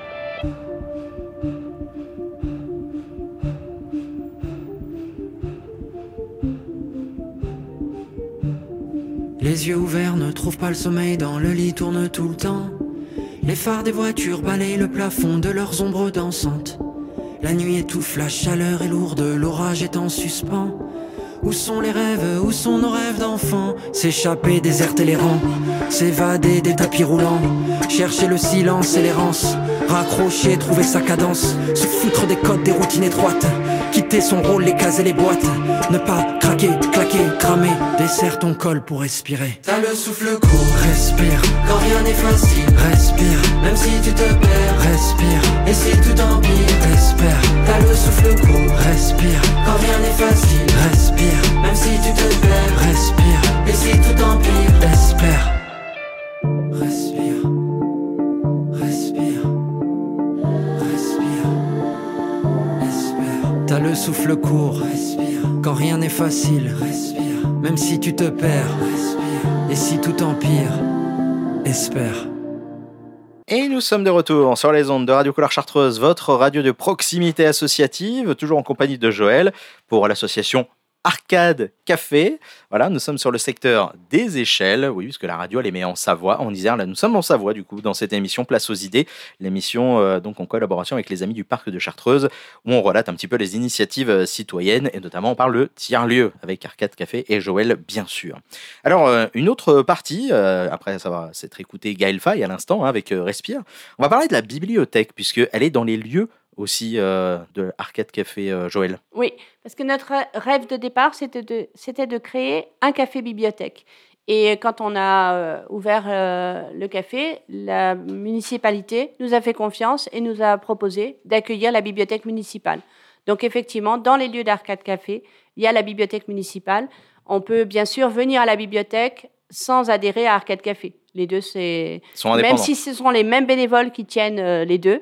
Les yeux ouverts ne trouvent pas le sommeil, dans le lit tournent tout le temps. Les phares des voitures balayent le plafond de leurs ombres dansantes. La nuit étouffe, la chaleur est lourde, l'orage est en suspens. Où sont les rêves, où sont nos rêves d'enfants? S'échapper, déserter les rangs, s'évader des tapis roulants, chercher le silence et l'errance, raccrocher, trouver sa cadence, se foutre des codes, des routines étroites, quitter son rôle, les cases et les boîtes, ne pas craquer, claquer, cramer, desserre ton col pour respirer. T'as le souffle court, respire, quand rien n'est facile, respire, même si tu te perds, respire, et si tout empire, espère. T'as le souffle court, respire, quand rien n'est facile, respire, même si tu te perds, respire, et si tout empire, espère. Respire, respire, respire, espère. T'as le souffle court, respire, quand rien n'est facile, respire, même si tu te perds, respire, et si tout empire, espère. Et nous sommes de retour sur les ondes de Radio Couleur Chartreuse, votre radio de proximité associative, toujours en compagnie de Joël pour l'association Arcade Café. Voilà, nous sommes sur le secteur des échelles, oui, puisque la radio elle émet en Savoie, en Isère. Là, nous sommes en Savoie, du coup, dans cette émission Place aux idées, l'émission euh, donc en collaboration avec les amis du parc de Chartreuse, où on relate un petit peu les initiatives euh, citoyennes et notamment on parle de tiers-lieu avec Arcade Café et Joël, bien sûr. Alors, euh, une autre partie, euh, après ça va s'être écouté Gaël Faye à l'instant hein, avec euh, Respire, on va parler de la bibliothèque, puisqu'elle est dans les lieux aussi euh, de Arcade Café, euh, Joël. Oui, parce que notre rêve de départ, c'était de, c'était de créer un café-bibliothèque. Et quand on a euh, ouvert euh, le café, la municipalité nous a fait confiance et nous a proposé d'accueillir la bibliothèque municipale. Donc effectivement, dans les lieux d'Arcade Café, il y a la bibliothèque municipale. On peut bien sûr venir à la bibliothèque sans adhérer à Arcade Café. Les deux, c'est sont indépendants. Même si ce sont les mêmes bénévoles qui tiennent euh, les deux,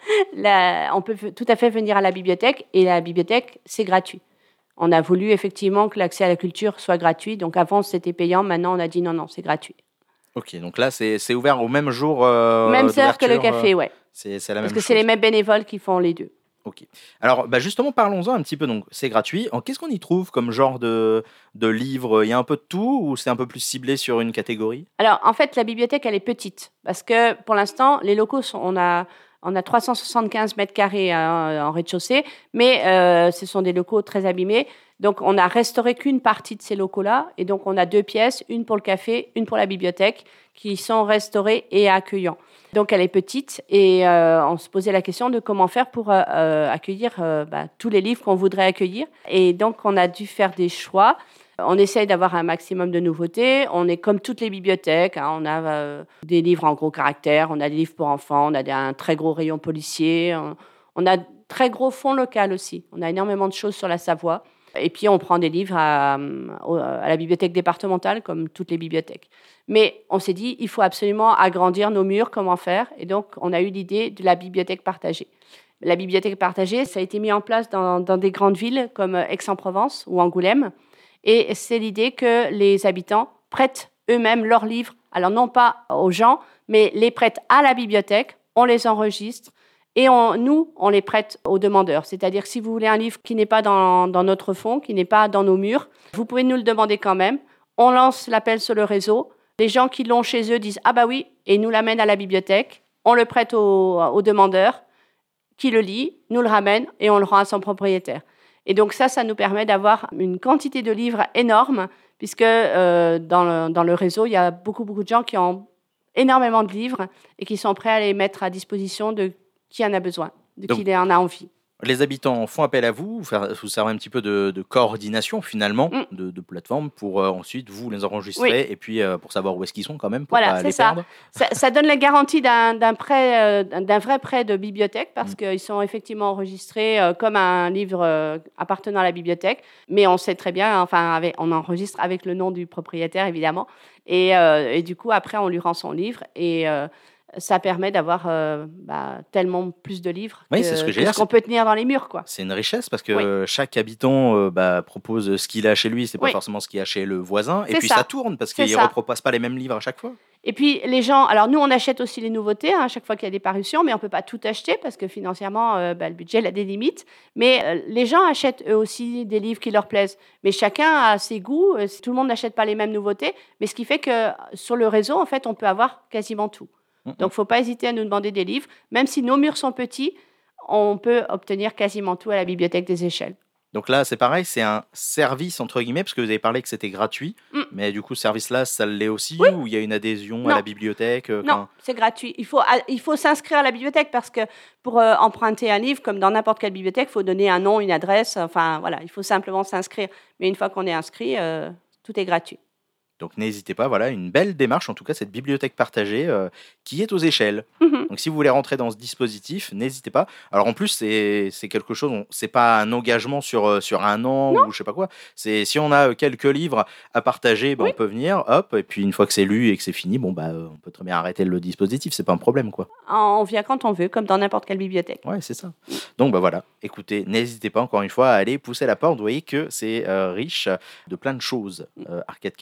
là, on peut f- tout à fait venir à la bibliothèque et la bibliothèque, c'est gratuit. On a voulu effectivement que l'accès à la culture soit gratuit. Donc avant, c'était payant. Maintenant, on a dit non, non, c'est gratuit. Ok, donc là, c'est, c'est ouvert au même jour euh, Même heure que le d'ouverture, café, euh, ouais. C'est, c'est la Parce même que chose. c'est les mêmes bénévoles qui font les deux. Ok. Alors, bah justement, parlons-en un petit peu. Donc, c'est gratuit. En, qu'est-ce qu'on y trouve comme genre de, de livres? Il y a un peu de tout ou c'est un peu plus ciblé sur une catégorie? Alors, en fait, la bibliothèque, elle est petite. Parce que, pour l'instant, les locaux, sont, on a, on a trois cent soixante-quinze mètres carrés hein, en rez-de-chaussée, mais euh, ce sont des locaux très abîmés. Donc, on n'a restauré qu'une partie de ces locaux-là. Et donc, on a deux pièces, une pour le café, une pour la bibliothèque, qui sont restaurées et accueillants. Donc, elle est petite et euh, on se posait la question de comment faire pour euh, accueillir euh, bah, tous les livres qu'on voudrait accueillir. Et donc, on a dû faire des choix. On essaye d'avoir un maximum de nouveautés. On est comme toutes les bibliothèques. Hein, on a euh, des livres en gros caractères, on a des livres pour enfants, on a des, un très gros rayon policier. On, on a très gros fonds local aussi. On a énormément de choses sur la Savoie. Et puis, on prend des livres à, à la bibliothèque départementale, comme toutes les bibliothèques. Mais on s'est dit, il faut absolument agrandir nos murs, comment faire? Et donc, on a eu l'idée de la bibliothèque partagée. La bibliothèque partagée, ça a été mis en place dans, dans des grandes villes comme Aix-en-Provence ou Angoulême. Et c'est l'idée que les habitants prêtent eux-mêmes leurs livres. Alors, non pas aux gens, mais les prêtent à la bibliothèque, on les enregistre. Et on, nous, on les prête aux demandeurs. C'est-à-dire que si vous voulez un livre qui n'est pas dans, dans notre fonds, qui n'est pas dans nos murs, vous pouvez nous le demander quand même. On lance l'appel sur le réseau. Les gens qui l'ont chez eux disent « Ah bah oui », et nous l'amènent à la bibliothèque. On le prête au, au demandeur, qui le lit, nous le ramène et on le rend à son propriétaire. Et donc ça, ça nous permet d'avoir une quantité de livres énorme, puisque euh, dans, le, dans le réseau, il y a beaucoup, beaucoup de gens qui ont énormément de livres et qui sont prêts à les mettre à disposition de qui en a besoin, de Donc, qui en a envie. Les habitants font appel à vous, vous, vous servez un petit peu de, de coordination finalement, mm. de, de plateforme pour euh, ensuite vous les enregistrer oui. et puis euh, pour savoir où est-ce qu'ils sont quand même, pour voilà, pas les ça. perdre. Ça, ça donne la garantie d'un, d'un, prêt, euh, d'un vrai prêt de bibliothèque parce mm. qu'ils sont effectivement enregistrés euh, comme un livre euh, appartenant à la bibliothèque, mais on sait très bien, enfin avec, on enregistre avec le nom du propriétaire évidemment, et, euh, et du coup après on lui rend son livre et euh, ça permet d'avoir euh, bah, tellement plus de livres oui, que, c'est ce que, que ce qu'on peut tenir dans les murs, quoi. C'est une richesse parce que oui. chaque habitant euh, bah, propose ce qu'il a chez lui, c'est pas oui. forcément ce qu'il y a chez le voisin. Et c'est puis ça, ça tourne parce qu'ils ne reproposent pas les mêmes livres à chaque fois. Et puis les gens, alors nous on achète aussi les nouveautés hein, à chaque fois qu'il y a des parutions, mais on ne peut pas tout acheter parce que financièrement euh, bah, le budget il a des limites. Mais euh, les gens achètent eux aussi des livres qui leur plaisent. Mais chacun a ses goûts, euh, tout le monde n'achète pas les mêmes nouveautés, mais ce qui fait que sur le réseau en fait on peut avoir quasiment tout. Donc, il ne faut pas hésiter à nous demander des livres. Même si nos murs sont petits, on peut obtenir quasiment tout à la bibliothèque des échelles. Donc là, c'est pareil, c'est un service, entre guillemets, parce que vous avez parlé que c'était gratuit. Mm. Mais du coup, ce service-là, ça l'est aussi oui. ou il y a une adhésion non. à la bibliothèque euh, Non, quand... c'est gratuit. Il faut, il faut s'inscrire à la bibliothèque parce que pour euh, emprunter un livre, comme dans n'importe quelle bibliothèque, il faut donner un nom, une adresse. Enfin, voilà, il faut simplement s'inscrire. Mais une fois qu'on est inscrit, euh, tout est gratuit. Donc n'hésitez pas, voilà, une belle démarche, en tout cas cette bibliothèque partagée euh, qui est aux échelles. Mm-hmm. Donc si vous voulez rentrer dans ce dispositif, n'hésitez pas. Alors en plus, c'est, c'est quelque chose, on, c'est pas un engagement sur, sur un an non. ou je sais pas quoi. C'est, si on a quelques livres à partager, bah, oui. on peut venir, hop, et puis une fois que c'est lu et que c'est fini, bon, bah, on peut très bien arrêter le dispositif, c'est pas un problème, quoi. On vient quand on veut, comme dans n'importe quelle bibliothèque. Ouais, c'est ça. Donc bah voilà, écoutez, n'hésitez pas encore une fois à aller pousser la porte, vous voyez que c'est euh, riche de plein de choses, euh, Arcade Café, et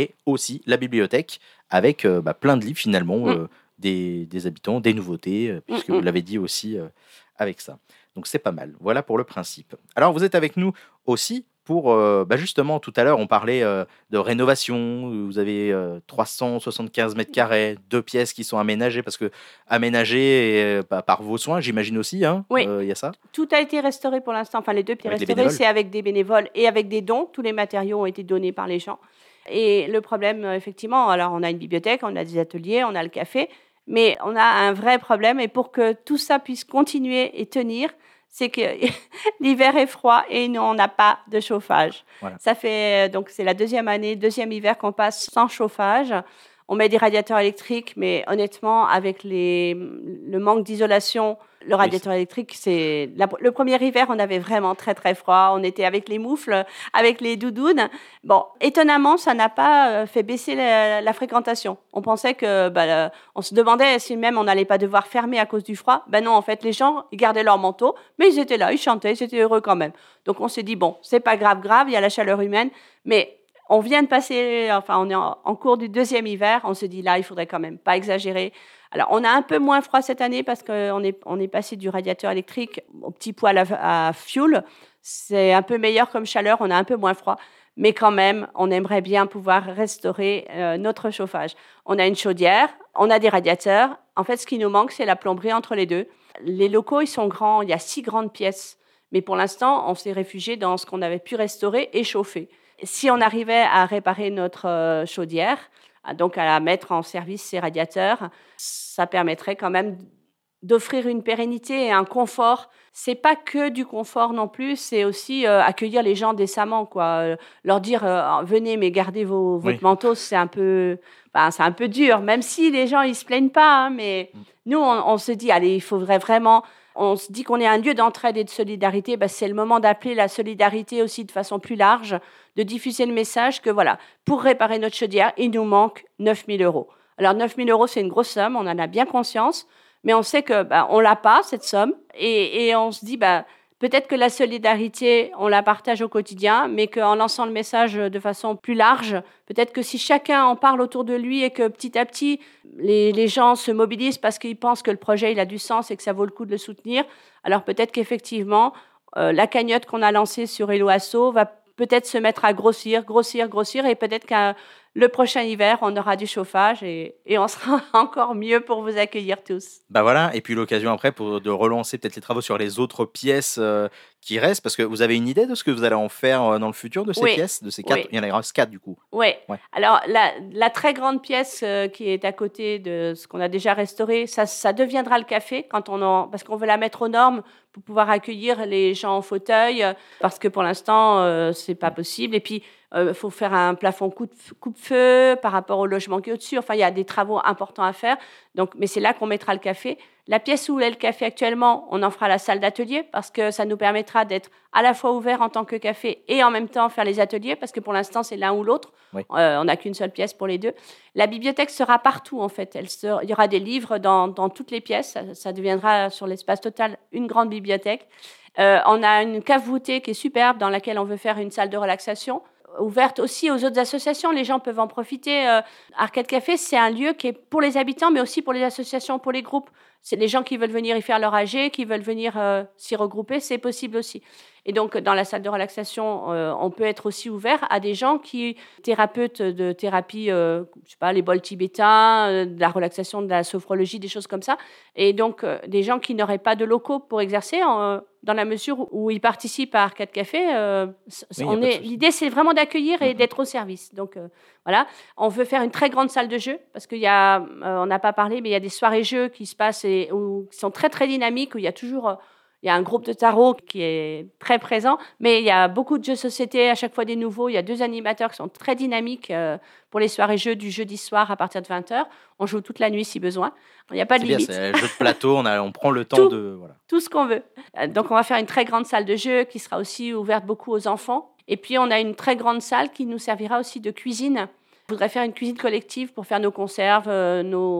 et aussi la bibliothèque avec euh, bah, plein de livres finalement, Mm. euh, des, des habitants, des nouveautés, euh, puisque Mm, vous mm. l'avez dit aussi euh, avec ça. Donc c'est pas mal. Voilà pour le principe. Alors vous êtes avec nous aussi pour, euh, bah, justement, tout à l'heure, on parlait euh, de rénovation. Vous avez euh, trois cent soixante-quinze mètres carrés, deux pièces qui sont aménagées, parce que aménagées euh, par, par vos soins, j'imagine aussi, hein, Oui. euh, il y a ça. Tout a été restauré pour l'instant. Enfin, les deux pieds Avec des restaurés, bénévoles. c'est avec des bénévoles et avec des dons. Tous les matériaux ont été donnés par les gens. Et le problème, euh, effectivement, alors on a une bibliothèque, on a des ateliers, on a le café, mais on a un vrai problème. Et pour que tout ça puisse continuer et tenir, c'est que l'hiver est froid et nous, on n'a pas de chauffage. Voilà. Ça fait, euh, donc c'est la deuxième année, deuxième hiver qu'on passe sans chauffage. On met des radiateurs électriques, mais honnêtement, avec les, le manque d'isolation, le radiateur Oui, électrique, c'est la- le premier hiver, on avait vraiment très très froid. On était avec les moufles, avec les doudounes. Bon, étonnamment, ça n'a pas euh, fait baisser la, la fréquentation. On pensait que, bah, le- on se demandait si même on n'allait pas devoir fermer à cause du froid. Ben non, en fait, les gens ils gardaient leur manteau, mais ils étaient là, ils chantaient, ils étaient heureux quand même. Donc on s'est dit bon, c'est pas grave, grave, il y a la chaleur humaine, mais on vient de passer, enfin, on est en, en cours du deuxième hiver. On se dit là, il faudrait quand même pas exagérer. Alors, on a un peu moins froid cette année parce qu'on est, on est passé du radiateur électrique au petit poêle à, à fioul. C'est un peu meilleur comme chaleur, on a un peu moins froid. Mais quand même, on aimerait bien pouvoir restaurer euh, notre chauffage. On a une chaudière, on a des radiateurs. En fait, ce qui nous manque, c'est la plomberie entre les deux. Les locaux, ils sont grands. Il y a six grandes pièces. Mais pour l'instant, on s'est réfugié dans ce qu'on avait pu restaurer et chauffer. Si on arrivait à réparer notre euh, chaudière, donc à la mettre en service ses radiateurs, ça permettrait quand même d'offrir une pérennité et un confort. C'est pas que du confort non plus, c'est aussi euh, accueillir les gens décemment, quoi. Euh, leur dire euh, venez mais gardez vos, votre Oui. manteau, c'est un peu, ben, c'est un peu dur. Même si les gens ils se plaignent pas, hein, mais Mm. nous on, on se dit allez, il faudrait vraiment. On se dit qu'on est un lieu d'entraide et de solidarité. Ben, c'est le moment d'appeler la solidarité aussi de façon plus large, de diffuser le message que voilà, pour réparer notre chaudière, il nous manque neuf mille euros. Alors neuf mille euros, c'est une grosse somme, on en a bien conscience, mais on sait que ben, on l'a pas cette somme, et, et on se dit ben, peut-être que la solidarité, on la partage au quotidien, mais qu'en lançant le message de façon plus large, peut-être que si chacun en parle autour de lui et que petit à petit les, les gens se mobilisent parce qu'ils pensent que le projet il a du sens et que ça vaut le coup de le soutenir, alors peut-être qu'effectivement euh, la cagnotte qu'on a lancée sur Hello Asso va peut-être se mettre à grossir, grossir, grossir, et peut-être que le prochain hiver, on aura du chauffage et, et on sera encore mieux pour vous accueillir tous. Bah voilà, et puis l'occasion après pour de relancer peut-être les travaux sur les autres pièces euh, qui restent, parce que vous avez une idée de ce que vous allez en faire euh, dans le futur de ces Oui. pièces, de ces quatre. Oui. Il y en a quatre du coup. Oui. Ouais. Alors, la, la très grande pièce euh, qui est à côté de ce qu'on a déjà restauré, ça, ça deviendra le café, quand on en, parce qu'on veut la mettre aux normes pour pouvoir accueillir les gens en fauteuil, euh, parce que pour l'instant, euh, c'est pas possible. Et puis, il euh, faut faire un plafond coupe- coupe-feu par rapport au logement qui est au-dessus. Enfin, il y a des travaux importants à faire. Donc, mais c'est là qu'on mettra le café. La pièce où est le café actuellement, on en fera la salle d'atelier parce que ça nous permettra d'être à la fois ouvert en tant que café et en même temps faire les ateliers, parce que pour l'instant, c'est l'un ou l'autre. Oui. Euh, on n'a qu'une seule pièce pour les deux. La bibliothèque sera partout, en fait. Elle sera, il y aura des livres dans, dans toutes les pièces. Ça, ça deviendra, sur l'espace total, une grande bibliothèque. Euh, on a une cave voûtée qui est superbe, dans laquelle on veut faire une salle de relaxation, ouverte aussi aux autres associations. Les gens peuvent en profiter. Euh, Arcade Café, c'est un lieu qui est pour les habitants, mais aussi pour les associations, pour les groupes. C'est les gens qui veulent venir y faire leur A G, qui veulent venir euh, s'y regrouper, c'est possible aussi. Et donc, dans la salle de relaxation, euh, on peut être aussi ouvert à des gens qui, thérapeutes de thérapie, euh, je sais pas, les bols tibétains, euh, de la relaxation, de la sophrologie, des choses comme ça. Et donc, euh, des gens qui n'auraient pas de locaux pour exercer, en, dans la mesure où ils participent à Arcade Café. Euh, Oui, on y a pas de est, souci. l'idée, c'est vraiment d'accueillir et Mhm. d'être au service. Donc, euh, voilà. On veut faire une très grande salle de jeu, parce qu'il y a, euh, on n'a pas parlé, mais il y a des soirées-jeux qui se passent et où, qui sont très, très dynamiques, où il y a toujours... Euh, il y a un groupe de tarot qui est très présent, mais il y a beaucoup de jeux de société, à chaque fois des nouveaux. Il y a deux animateurs qui sont très dynamiques euh, pour les soirées-jeux du jeudi soir à partir de vingt heures. On joue toute la nuit si besoin. Il n'y a pas de C'est bien, limite. c'est un jeu de plateau, on, a, on prend le temps Tout. de... Voilà. Tout ce qu'on veut. Euh, Donc, on va faire une très grande salle de jeu qui sera aussi ouverte beaucoup aux enfants. Et puis, on a une très grande salle qui nous servira aussi de cuisine. On voudrait faire une cuisine collective pour faire nos conserves, euh, nos,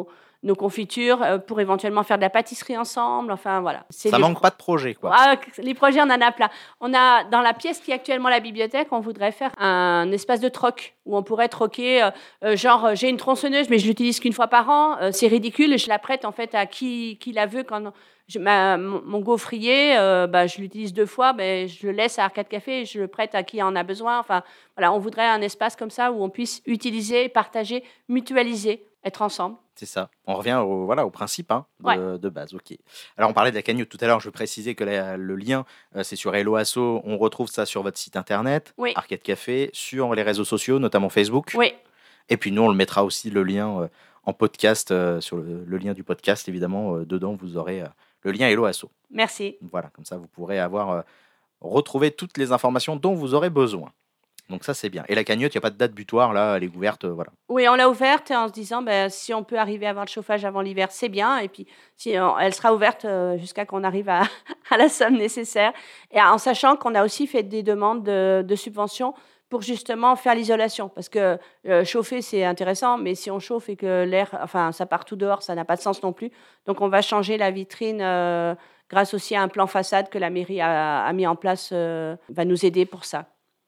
nos confitures, euh, pour éventuellement faire de la pâtisserie ensemble. Enfin, voilà. C'est Ça les manque pro- pas de projet, quoi. Ah, les projets, on en a plein. On a, dans la pièce qui est actuellement la bibliothèque, on voudrait faire un espace de troc où on pourrait troquer, euh, euh, genre, euh, j'ai une tronçonneuse, mais je l'utilise qu'une fois par an. Euh, c'est ridicule. Je la prête, en fait, à qui, qui la veut. Quand je, ma, mon, mon gaufrier, euh, bah, je l'utilise deux fois, mais je le laisse à Arcade Café et je le prête à qui en a besoin. Enfin, voilà, on voudrait un espace comme ça où on puisse utiliser, partager, mutualiser, être ensemble. C'est ça. On revient au, voilà, au principe hein, de, Ouais. de base. Ok. Alors, on parlait de la cagnotte tout à l'heure. Je veux préciser que la- le lien, euh, c'est sur Hello Asso. On retrouve ça sur votre site internet, Oui. Arcade Café, sur les réseaux sociaux, notamment Facebook. Oui, Et puis, nous, on le mettra aussi le lien euh, en podcast, euh, sur le, le lien du podcast, évidemment. euh, dedans, vous aurez euh, le lien Hello Asso. merci. Voilà, comme ça, vous pourrez avoir euh, retrouvé toutes les informations dont vous aurez besoin. Donc, ça, c'est bien. Et la cagnotte, il n'y a pas de date butoir, là, elle est ouverte. euh, voilà. Oui, on l'a ouverte en se disant, ben, si on peut arriver à avoir le chauffage avant l'hiver, c'est bien. Et puis, si on- elle sera ouverte euh, jusqu'à qu'on arrive à, à la somme nécessaire. Et en sachant qu'on a aussi fait des demandes de, de subventions pour justement faire l'isolation. Parce que euh, chauffer, c'est intéressant, mais si on chauffe et que l'air, enfin, ça part tout dehors, ça n'a pas de sens non plus. Donc, on va changer la vitrine euh, grâce aussi à un plan façade que la mairie a, a mis en place, euh, va nous aider pour ça.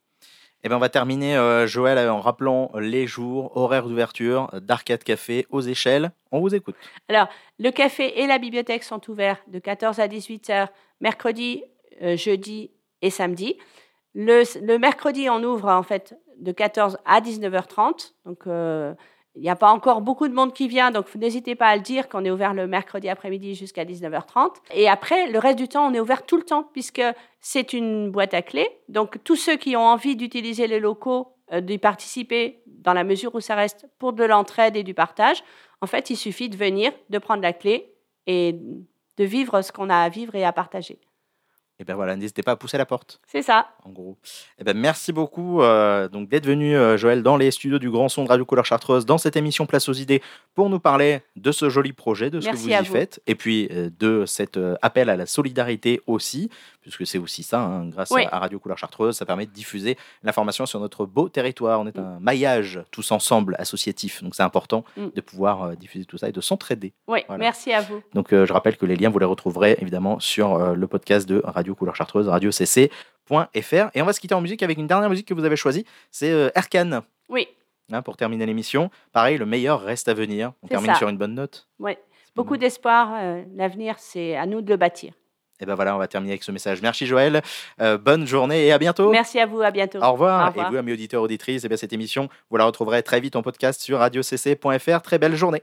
Et ben on va terminer, euh, Joël, en rappelant les jours, horaires d'ouverture d'Arcade Café aux Échelles. On vous écoute. Alors, le café et la bibliothèque sont ouverts de quatorze à dix-huit heures, mercredi, euh, jeudi et samedi. Le, le mercredi, on ouvre en fait de quatorze à dix-neuf heures trente. Donc, euh, il n'y a pas encore beaucoup de monde qui vient, donc n'hésitez pas à le dire qu'on est ouvert le mercredi après-midi jusqu'à dix-neuf heures trente. Et après, le reste du temps, on est ouvert tout le temps, puisque c'est une boîte à clés. Donc, tous ceux qui ont envie d'utiliser les locaux, euh, d'y participer, dans la mesure où ça reste pour de l'entraide et du partage, en fait, il suffit de venir, de prendre la clé et de vivre ce qu'on a à vivre et à partager. Et ben voilà, n'hésitez pas à pousser la porte, C'est ça. en gros. Et ben merci beaucoup euh, donc d'être venu, euh, Joël, dans les studios du Grand Son de Radio Couleur Chartreuse, dans cette émission Place aux idées, pour nous parler de ce joli projet, de ce Merci que vous à y vous. faites, et puis euh, de cet euh, appel à la solidarité aussi, puisque c'est aussi ça, hein, grâce Oui. à, à Radio Couleur Chartreuse, ça permet de diffuser l'information sur notre beau territoire. On est un maillage tous ensemble associatif, donc c'est important Mm. de pouvoir euh, diffuser tout ça et de s'entraider. Oui, Voilà. merci à vous. Donc euh, je rappelle que les liens, vous les retrouverez évidemment sur euh, le podcast de Radio Couleur Chartreuse, radio c c point f r. Et on va se quitter en musique avec une dernière musique que vous avez choisie, c'est euh, Erkan, Oui, hein, pour terminer l'émission. Pareil, le meilleur reste à venir. On C'est termine ça. sur une bonne note. oui. C'est pas Beaucoup mal. d'espoir. euh, L'avenir, c'est à nous de le bâtir. Et ben voilà, on va terminer avec ce message. Merci Joël, euh, bonne journée et à bientôt. Merci à vous, à bientôt. Au revoir. Au revoir. Et vous, amis auditeurs, auditrices, eh bien, cette émission, vous la retrouverez très vite en podcast sur radio c c point f r. Très belle journée.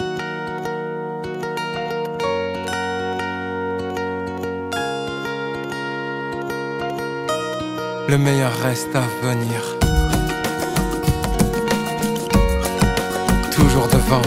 Le meilleur reste à venir. Toujours devant.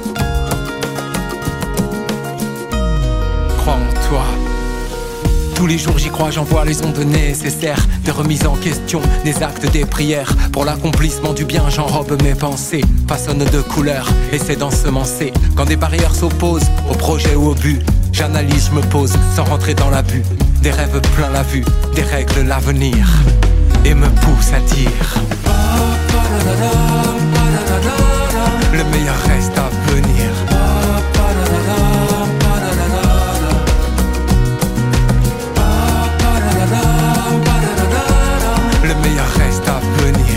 Crois en toi. Tous les jours j'y crois, j'envoie les ondes nécessaires. Des remises en question, des actes, des prières. Pour l'accomplissement du bien, j'enrobe mes pensées. Façonne de couleurs, essaie d'ensemencer. Quand des barrières s'opposent, au projet ou au but, j'analyse, je me pose, sans rentrer dans l'abus. Des rêves plein la vue, des règles l'avenir. Et me pousse à dire le meilleur reste à venir. Le meilleur reste à venir.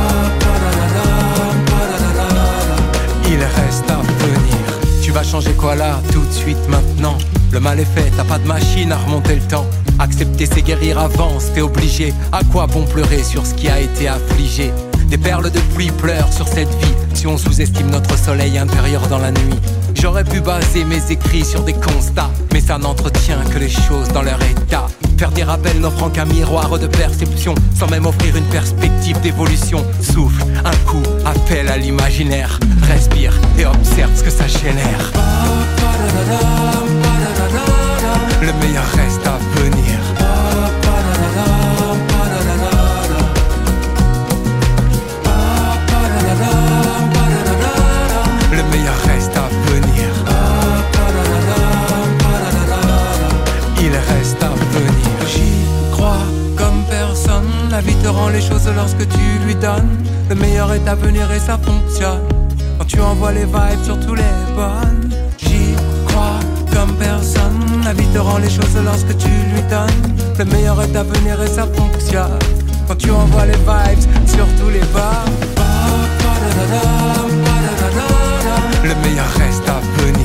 Il reste à venir. Tu vas changer quoi là, tout de suite maintenant? Le mal est fait, t'as pas de machine à remonter le temps. Accepter c'est guérir, avance, t'es obligé. À quoi bon pleurer sur ce qui a été affligé? Des perles de pluie pleurent sur cette vie, si on sous-estime notre soleil intérieur dans la nuit. J'aurais pu baser mes écrits sur des constats, mais ça n'entretient que les choses dans leur état. Faire des rappels n'offrant qu'un miroir de perception, sans même offrir une perspective d'évolution. Souffle, un coup, appel à l'imaginaire. Respire et observe ce que ça génère. Le meilleur reste à venir. Le meilleur reste à venir. Il reste à venir. J'y crois comme personne. La vie te rend les choses lorsque tu lui donnes. Le meilleur est à venir et ça fonctionne. Quand tu envoies les vibes sur tous les bonnes. les choses lorsque tu lui donnes. Le meilleur est à venir et ça fonctionne quand tu envoies les vibes sur tous les bars. Le meilleur reste à venir.